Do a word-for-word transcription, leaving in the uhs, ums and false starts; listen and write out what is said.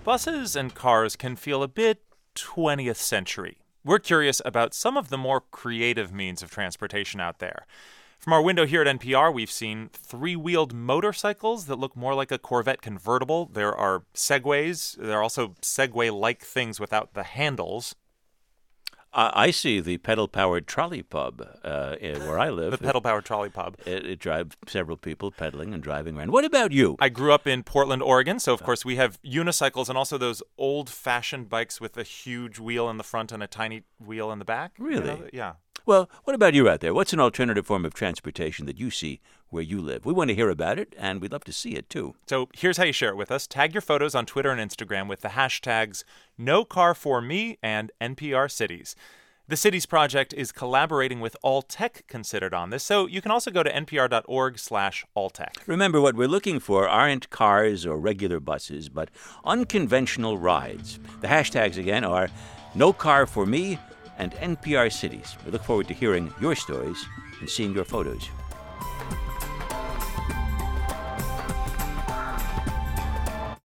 Buses and cars can feel a bit twentieth century. We're curious about some of the more creative means of transportation out there. From our window here at N P R, we've seen three-wheeled motorcycles that look more like a Corvette convertible. There are Segways. There are also Segway-like things without the handles. Uh, I see the pedal-powered trolley pub uh, where I live. The pedal-powered trolley pub. It, it drives several people pedaling and driving around. What about you? I grew up in Portland, Oregon, so of course we have unicycles and also those old-fashioned bikes with a huge wheel in the front and a tiny wheel in the back. Really? You know, yeah. Well, what about you out there? What's an alternative form of transportation that you see where you live? We want to hear about it, and we'd love to see it, too. So here's how you share it with us. Tag your photos on Twitter and Instagram with the hashtags NoCarForMe and N P R Cities. The Cities Project is collaborating with All Tech Considered on this, so you can also go to npr.org slash alltech. Remember, what we're looking for aren't cars or regular buses, but unconventional rides. The hashtags, again, are NoCarForMe and N P R Cities. We look forward to hearing your stories and seeing your photos.